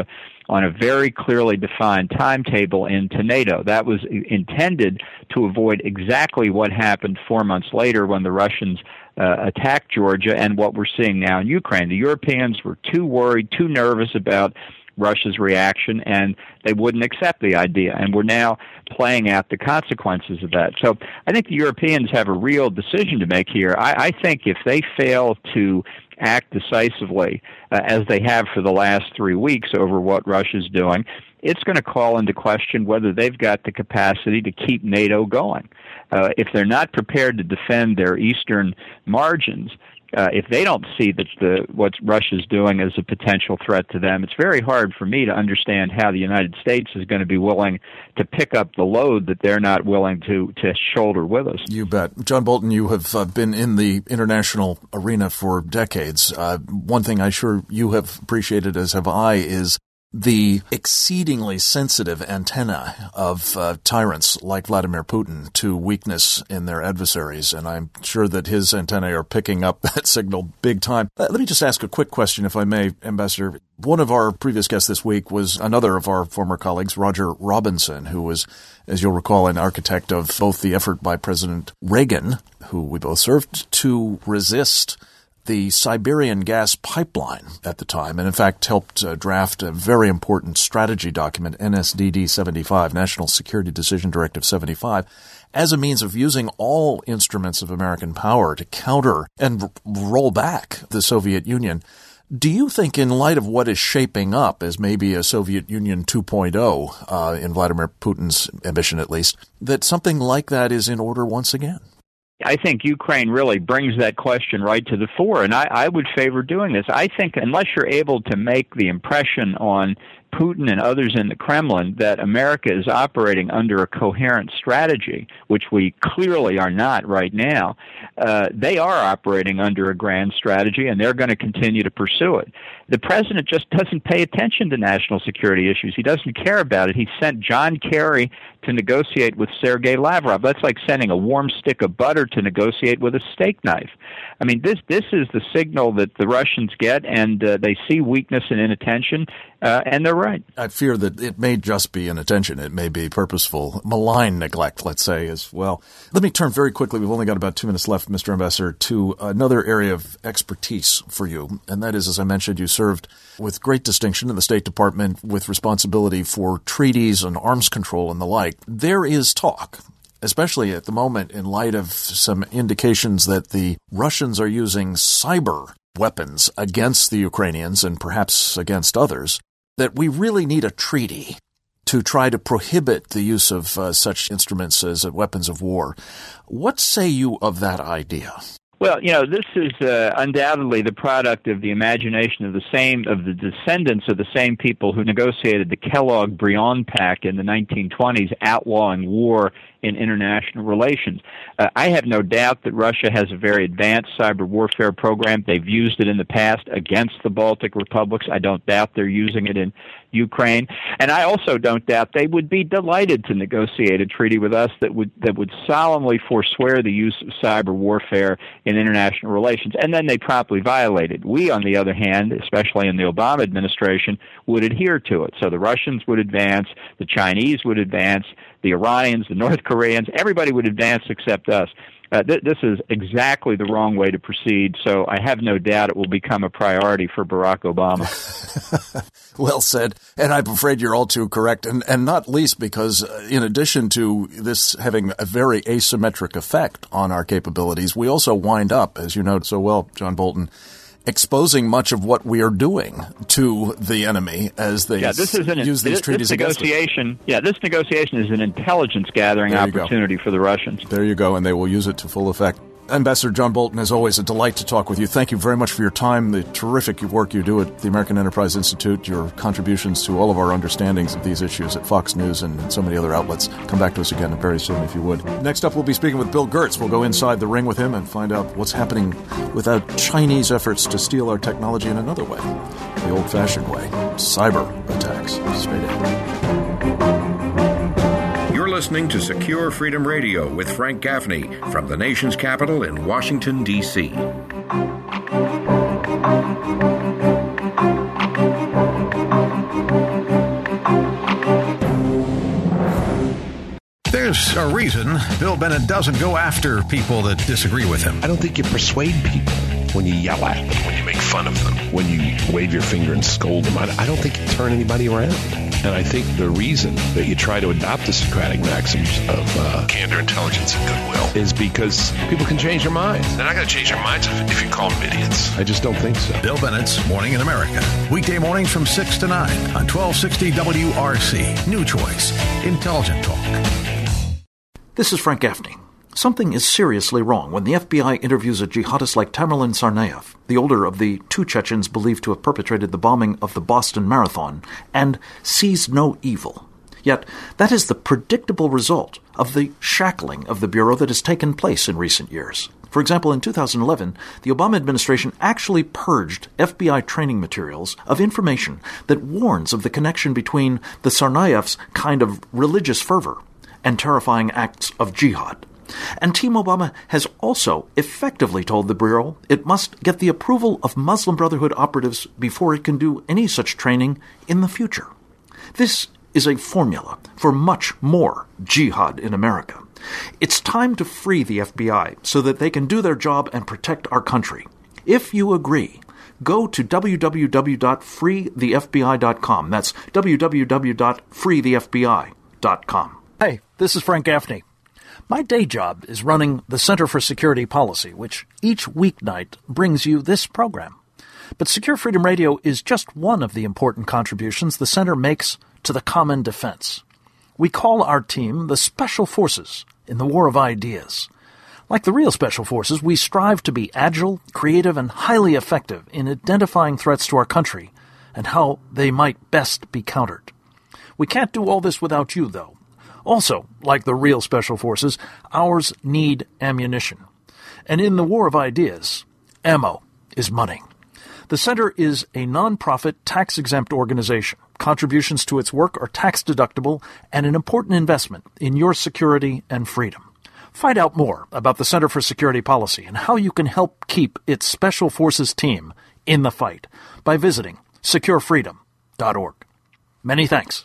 on a very clearly defined timetable into NATO. That was intended to avoid exactly what happened four months later when the Russians uh, attacked Georgia and what we're seeing now in Ukraine. The Europeans were too worried, too nervous about Russia's reaction, and they wouldn't accept the idea. And we're now playing out the consequences of that. So I think the Europeans have a real decision to make here. I, I think if they fail to act decisively, uh, as they have for the last three weeks over what Russia's doing, it's going to call into question whether they've got the capacity to keep NATO going. Uh, if they're not prepared to defend their eastern margins, Uh, if they don't see that the, what Russia's doing as a potential threat to them, it's very hard for me to understand how the United States is going to be willing to pick up the load that they're not willing to, to shoulder with us. You bet. John Bolton, you have uh, been in the international arena for decades. Uh, one thing I'm sure you have appreciated, as have I, is the exceedingly sensitive antenna of uh, tyrants like Vladimir Putin to weakness in their adversaries, and I'm sure that his antennae are picking up that signal big time. Uh, let me just ask a quick question, if I may, Ambassador. One of our previous guests this week was another of our former colleagues, Roger Robinson, who was, as you'll recall, an architect of both the effort by President Reagan, who we both served, to resist the Siberian gas pipeline at the time, and in fact helped uh, draft a very important strategy document, N S D D seventy-five, National Security Decision Directive seventy-five, as a means of using all instruments of American power to counter and r- roll back the Soviet Union. Do you think, in light of what is shaping up as maybe a Soviet Union two point oh, uh, in Vladimir Putin's ambition at least, that something like that is in order once again? I think Ukraine really brings that question right to the fore, and I, I would favor doing this. I think unless you're able to make the impression on Putin and others in the Kremlin that America is operating under a coherent strategy, which we clearly are not right now, uh, they are operating under a grand strategy, and they're going to continue to pursue it. The president just doesn't pay attention to national security issues. He doesn't care about it. He sent John Kerry to negotiate with Sergei Lavrov. That's like sending a warm stick of butter to negotiate with a steak knife. I mean, this this is the signal that the Russians get, and uh, they see weakness and inattention, uh, and they're right. I fear that it may just be inattention. It may be purposeful, malign neglect, let's say, as well. Let me turn very quickly, we've only got about two minutes left, Mister Ambassador, to another area of expertise for you, and that is, as I mentioned, you served with great distinction in the State Department with responsibility for treaties and arms control and the like. There is talk, especially at the moment in light of some indications that the Russians are using cyber weapons against the Ukrainians and perhaps against others, that we really need a treaty to try to prohibit the use of uh, such instruments as uh, weapons of war. What say you of that idea? Well, you know, this is uh, undoubtedly the product of the imagination of the same, of the descendants of the same people who negotiated the Kellogg-Briand Pact in the nineteen twenties, outlawing war in international relations. Uh, I have no doubt that Russia has a very advanced cyber warfare program. They've used it in the past against the Baltic republics. I don't doubt they're using it in Ukraine. And I also don't doubt they would be delighted to negotiate a treaty with us that would that would solemnly forswear the use of cyber warfare in international relations, and then they promptly violate it. We, on the other hand, especially in the Obama administration, would adhere to it. So the Russians would advance, the Chinese would advance, the Iranians, the North Koreans, everybody would advance except us. Uh, th- this is exactly the wrong way to proceed, so I have no doubt it will become a priority for Barack Obama. Well said, and I'm afraid you're all too correct, and, and not least because uh, in addition to this having a very asymmetric effect on our capabilities, we also wind up, as you know so well, John Bolton, exposing much of what we are doing to the enemy as they yeah, this is an, use these this, treaties this negotiation, against us. Yeah, this negotiation is an intelligence-gathering opportunity go. for the Russians. There you go, and they will use it to full effect. Ambassador John Bolton, as always, a delight to talk with you. Thank you very much for your time, the terrific work you do at the American Enterprise Institute, your contributions to all of our understandings of these issues at Fox News and so many other outlets. Come back to us again very soon, if you would. Next up, we'll be speaking with Bill Gertz. We'll go inside the ring with him and find out what's happening without Chinese efforts to steal our technology in another way, the old-fashioned way, cyber attacks. Straight in. You're listening to Secure Freedom Radio with Frank Gaffney from the nation's capital in Washington, D C There's a reason Bill Bennett doesn't go after people that disagree with him. I don't think you persuade people when you yell at them, when you make fun of them, when you wave your finger and scold them. I, I don't think you turn anybody around. And I think the reason that you try to adopt the Socratic maxims of uh, candor, intelligence, and goodwill is because people can change their minds. They're not going to change their minds if, if you call them idiots. I just don't think so. Bill Bennett's Morning in America. Weekday mornings from six to nine on twelve sixty W R C. New choice. Intelligent talk. This is Frank Gaffney. Something is seriously wrong when the F B I interviews a jihadist like Tamerlan Tsarnaev, the older of the two Chechens believed to have perpetrated the bombing of the Boston Marathon, and sees no evil. Yet, that is the predictable result of the shackling of the Bureau that has taken place in recent years. For example, in two thousand eleven, the Obama administration actually purged F B I training materials of information that warns of the connection between the Tsarnaev's kind of religious fervor and terrifying acts of jihad. And Team Obama has also effectively told the Bureau it must get the approval of Muslim Brotherhood operatives before it can do any such training in the future. This is a formula for much more jihad in America. It's time to free the F B I so that they can do their job and protect our country. If you agree, go to w w w dot free the f b i dot com. That's w w w dot free the f b i dot com. Hey, this is Frank Gaffney. My day job is running the Center for Security Policy, which each weeknight brings you this program. But Secure Freedom Radio is just one of the important contributions the Center makes to the common defense. We call our team the Special Forces in the War of Ideas. Like the real Special Forces, we strive to be agile, creative, and highly effective in identifying threats to our country and how they might best be countered. We can't do all this without you, though. Also, like the real Special Forces, ours need ammunition. And in the War of Ideas, ammo is money. The Center is a nonprofit, tax-exempt organization. Contributions to its work are tax-deductible and an important investment in your security and freedom. Find out more about the Center for Security Policy and how you can help keep its Special Forces team in the fight by visiting secure freedom dot org. Many thanks.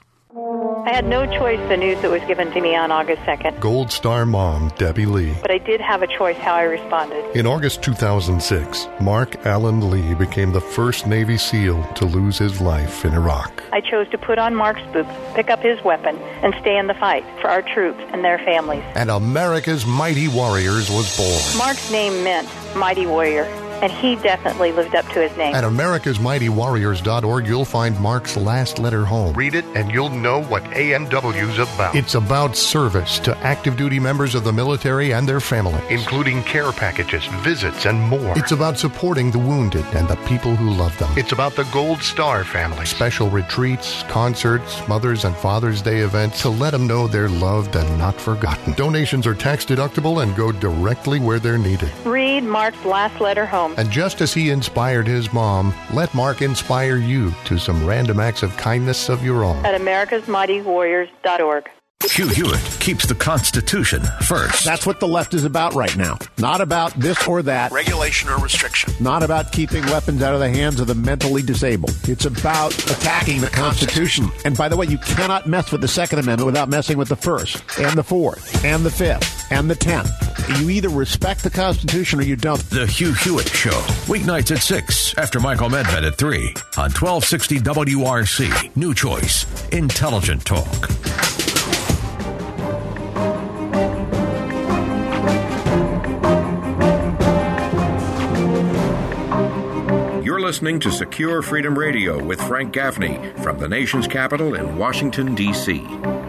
I had no choice the news that was given to me on August second. Gold Star mom, Debbie Lee. But I did have a choice how I responded. In August two thousand six, Mark Allen Lee became the first Navy SEAL to lose his life in Iraq. I chose to put on Mark's boots, pick up his weapon, and stay in the fight for our troops and their families. And America's Mighty Warriors was born. Mark's name meant Mighty Warrior, and he definitely lived up to his name. At americas mighty warriors dot org, you'll find Mark's last letter home. Read it and you'll know what A M W's about. It's about service to active duty members of the military and their families, including care packages, visits, and more. It's about supporting the wounded and the people who love them. It's about the Gold Star family. Special retreats, concerts, Mother's and Father's Day events to let them know they're loved and not forgotten. Donations are tax deductible and go directly where they're needed. Read Mark's last letter home. And just as he inspired his mom, let Mark inspire you to some random acts of kindness of your own. At americas mighty warriors dot org. Hugh Hewitt keeps the Constitution first. That's what the left is about right now. Not about this or that. Regulation or restriction. Not about keeping weapons out of the hands of the mentally disabled. It's about attacking the Constitution. And by the way, you cannot mess with the Second Amendment without messing with the First, and the Fourth, and the Fifth, and the Tenth. You either respect the Constitution or you don't. The Hugh Hewitt Show. Weeknights at six after Michael Medved at three on twelve sixty W R C. New choice. Intelligent talk. Listening to Secure Freedom Radio with Frank Gaffney from the nation's capital in Washington, D C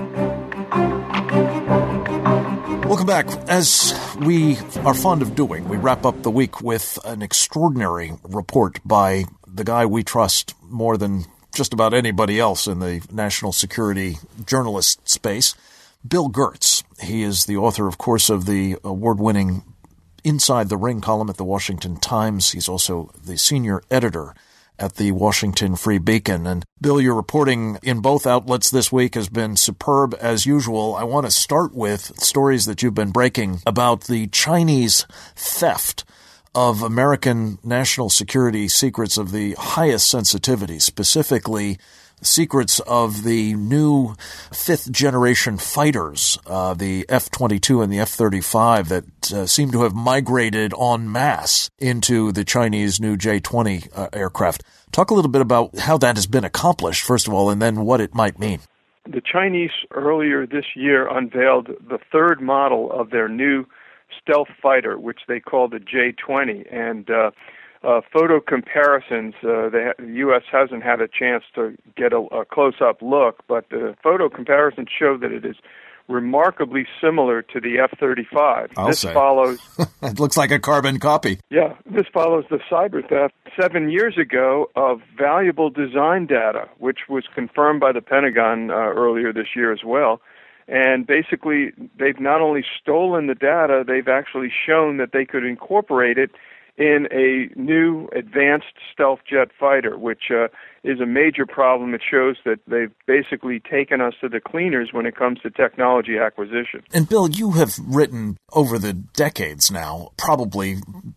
Welcome back. As we are fond of doing, we wrap up the week with an extraordinary report by the guy we trust more than just about anybody else in the national security journalist space, Bill Gertz. He is the author, of course, of the award-winning Inside the Ring column at the Washington Times. He's also the senior editor at the Washington Free Beacon. And Bill, your reporting in both outlets this week has been superb as usual. I want to start with stories that you've been breaking about the Chinese theft of American national security secrets of the highest sensitivity, specifically secrets of the new fifth-generation fighters, uh, the F twenty-two and the F thirty-five, that uh, seem to have migrated en masse into the Chinese new J twenty uh, aircraft. Talk a little bit about how that has been accomplished, first of all, and then what it might mean. The Chinese earlier this year unveiled the third model of their new stealth fighter, which they call the J twenty, and uh, uh, photo comparisons, uh, the U S hasn't had a chance to get a, a close-up look, but the photo comparisons show that it is remarkably similar to the F thirty-five. I'll this say. follows. It looks like a carbon copy. Yeah, this follows the cyber theft seven years ago of valuable design data, which was confirmed by the Pentagon uh, earlier this year as well. And basically, they've not only stolen the data, they've actually shown that they could incorporate it in a new advanced stealth jet fighter, which uh, is a major problem. It shows that they've basically taken us to the cleaners when it comes to technology acquisition. And Bill, you have written over the decades now, probably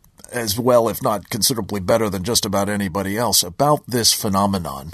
as well, if not considerably better than just about anybody else, about this phenomenon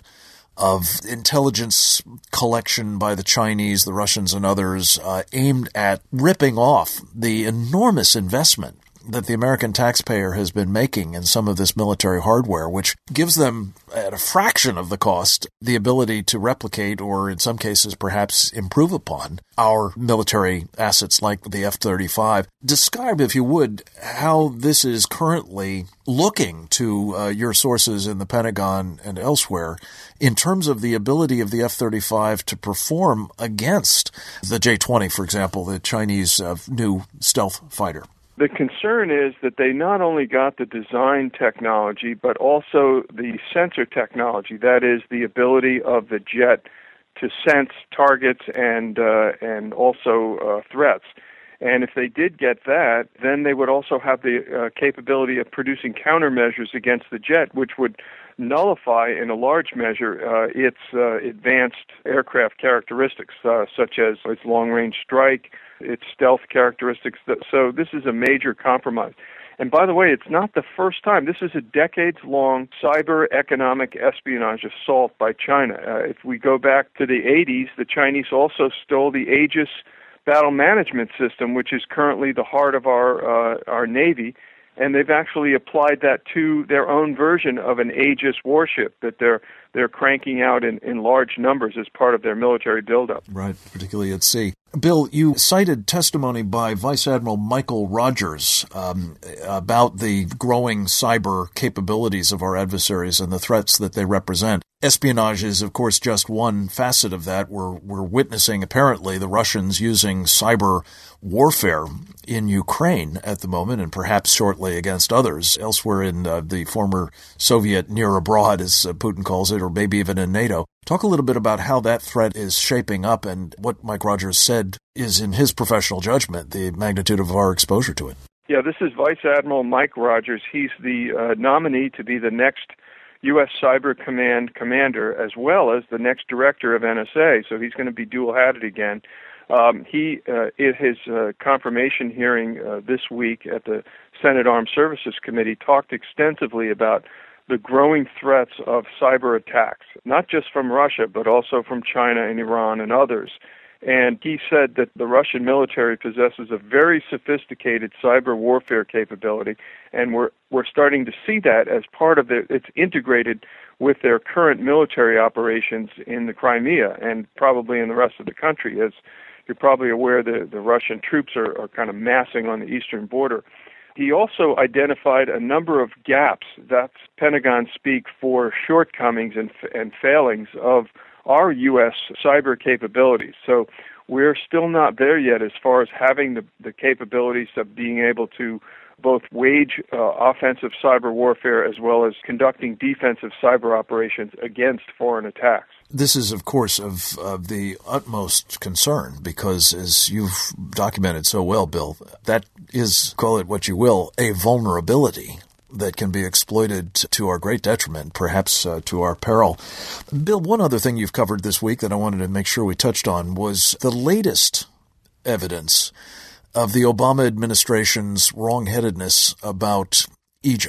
of intelligence collection by the Chinese, the Russians, and others uh, aimed at ripping off the enormous investment that the American taxpayer has been making in some of this military hardware, which gives them, at a fraction of the cost, the ability to replicate or, in some cases, perhaps improve upon our military assets like the F thirty-five. Describe, if you would, how this is currently looking to uh, your sources in the Pentagon and elsewhere in terms of the ability of the F thirty-five to perform against the J twenty, for example, the Chinese uh, new stealth fighter. The concern is that they not only got the design technology, but also the sensor technology, that is, the ability of the jet to sense targets and uh, and also uh, threats. And if they did get that, then they would also have the uh, capability of producing countermeasures against the jet, which would nullify in a large measure uh, its uh, advanced aircraft characteristics, uh, such as its long-range strike, its stealth characteristics. So this is a major compromise. And by the way, it's not the first time. This is a decades-long cyber economic espionage assault by China. Uh, if we go back to the eighties, the Chinese also stole the Aegis battle management system, which is currently the heart of our uh, our Navy, and they've actually applied that to their own version of an Aegis warship that they're they're cranking out in, in large numbers as part of their military buildup. Right, particularly at sea. Bill, you cited testimony by Vice Admiral Michael Rogers um, about the growing cyber capabilities of our adversaries and the threats that they represent. Espionage is, of course, just one facet of that. We're, we're witnessing, apparently, the Russians using cyber warfare in Ukraine at the moment, and perhaps shortly against others elsewhere in uh, the former Soviet near abroad, as uh, Putin calls it, or maybe even in NATO. Talk a little bit about how that threat is shaping up and what Mike Rogers said is, in his professional judgment, the magnitude of our exposure to it. Yeah, this is Vice Admiral Mike Rogers. He's the uh, nominee to be the next U S Cyber Command commander, as well as the next director of N S A, so he's going to be dual-hatted again. Um, he, uh, at his uh, confirmation hearing uh, this week at the Senate Armed Services Committee, talked extensively about the growing threats of cyber attacks, not just from Russia, but also from China and Iran and others. And he said that the Russian military possesses a very sophisticated cyber warfare capability, and we're we're starting to see that as part of the, it's integrated with their current military operations in the Crimea and probably in the rest of the country. As you're probably aware, the, the Russian troops are, are kind of massing on the eastern border. He also identified a number of gaps, that's Pentagon speak, for shortcomings and, and failings of our U S cyber capabilities. So we're still not there yet as far as having the, the capabilities of being able to both wage uh, offensive cyber warfare as well as conducting defensive cyber operations against foreign attacks. This is, of course, of, of the utmost concern because, as you've documented so well, Bill, that is, call it what you will, a vulnerability that can be exploited to our great detriment, perhaps uh, to our peril. Bill, one other thing you've covered this week that I wanted to make sure we touched on was the latest evidence of the Obama administration's wrongheadedness about Egypt.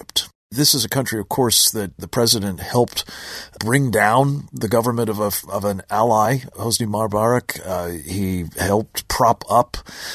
This is a country, of course, that the president helped bring down the government of a, of an ally, Hosni Mubarak. Uh, he helped prop up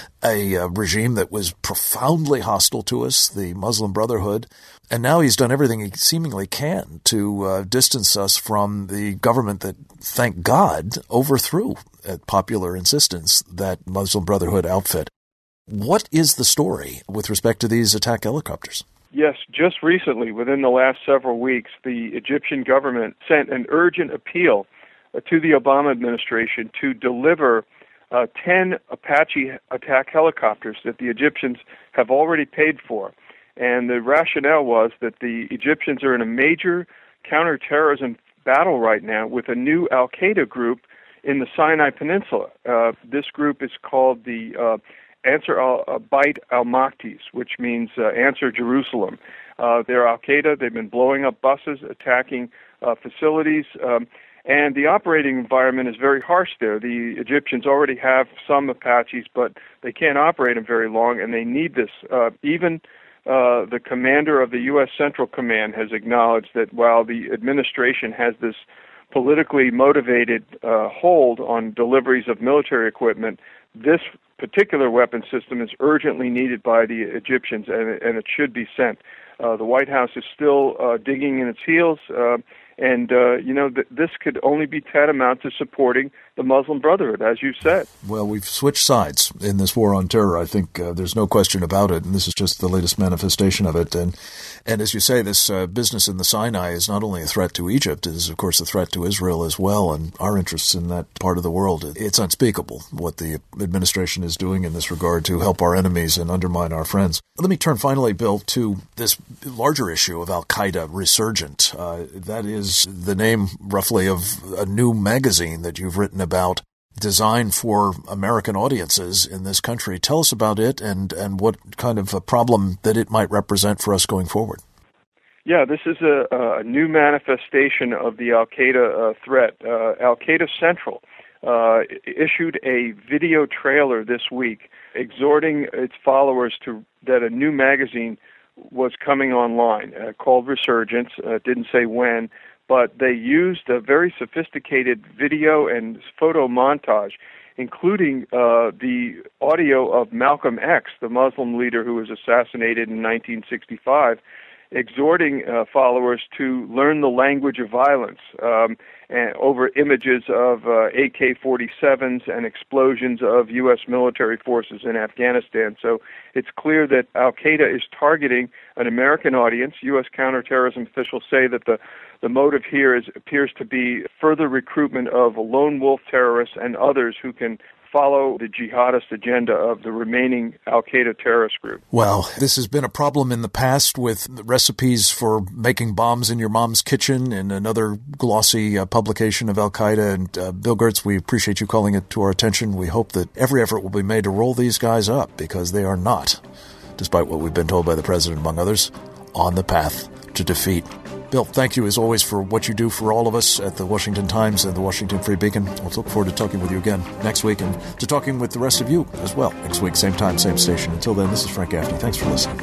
a uh, regime that was profoundly hostile to us, the Muslim Brotherhood. And now he's done everything he seemingly can to uh, distance us from the government that, thank God, overthrew, at popular insistence, that Muslim Brotherhood outfit. What is the story with respect to these attack helicopters? Yes, just recently, within the last several weeks, the Egyptian government sent an urgent appeal uh, to the Obama administration to deliver uh, ten Apache attack helicopters that the Egyptians have already paid for. And the rationale was that the Egyptians are in a major counterterrorism battle right now with a new al-Qaeda group in the Sinai Peninsula. Uh, this group is called the uh, Ansar al-Bait al-Maktis, which means uh, Answer Jerusalem. Uh, they're al-Qaeda. They've been blowing up buses, attacking uh, facilities, um, and the operating environment is very harsh there. The Egyptians already have some Apaches, but they can't operate them very long, and they need this. Uh, even uh, the commander of the U S Central Command has acknowledged that while the administration has this politically motivated uh, hold on deliveries of military equipment, this particular weapon system is urgently needed by the Egyptians, and, and it should be sent. Uh, the White House is still uh, digging in its heels, uh, and, uh, you know, th- this could only be tantamount to supporting the Muslim Brotherhood, as you said. Well, we've switched sides in this war on terror. I think uh, there's no question about it, and this is just the latest manifestation of it. And and as you say, this uh, business in the Sinai is not only a threat to Egypt, it is, of course, a threat to Israel as well, and our interests in that part of the world. It's unspeakable what the administration is doing in this regard to help our enemies and undermine our friends. Let me turn finally, Bill, to this larger issue of al-Qaeda resurgent. Uh, that is the name, roughly, of a new magazine that you've written about, designed for American audiences in this country. Tell us about it and, and what kind of a problem that it might represent for us going forward. Yeah, this is a, a new manifestation of the al-Qaeda uh, threat. Uh, Al-Qaeda Central uh, issued a video trailer this week exhorting its followers to that a new magazine was coming online uh, called Resurgence. Uh, didn't say when, but they used a very sophisticated video and photo montage, including uh, the audio of Malcolm X, the Muslim leader who was assassinated in nineteen sixty-five, exhorting uh, followers to learn the language of violence um, and over images of uh, A K forty-sevens and explosions of U S military forces in Afghanistan. So it's clear that al-Qaeda is targeting an American audience. U S counterterrorism officials say that the, the motive here is appears to be further recruitment of lone wolf terrorists and others who can follow the jihadist agenda of the remaining al-Qaeda terrorist group. Well, this has been a problem in the past with recipes for making bombs in your mom's kitchen and another glossy uh, publication of al-Qaeda. And uh, Bill Gertz, we appreciate you calling it to our attention. We hope that every effort will be made to roll these guys up, because they are not, despite what we've been told by the president, among others, on the path to defeat. Bill, thank you as always for what you do for all of us at the Washington Times and the Washington Free Beacon. I'll look forward to talking with you again next week and to talking with the rest of you as well next week, same time, same station. Until then, this is Frank Gaffney. Thanks for listening.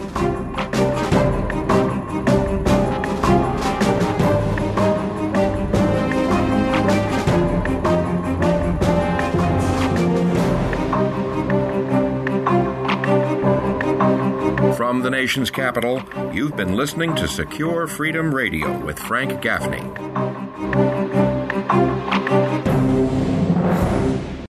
From the nation's capital, you've been listening to Secure Freedom Radio with Frank Gaffney.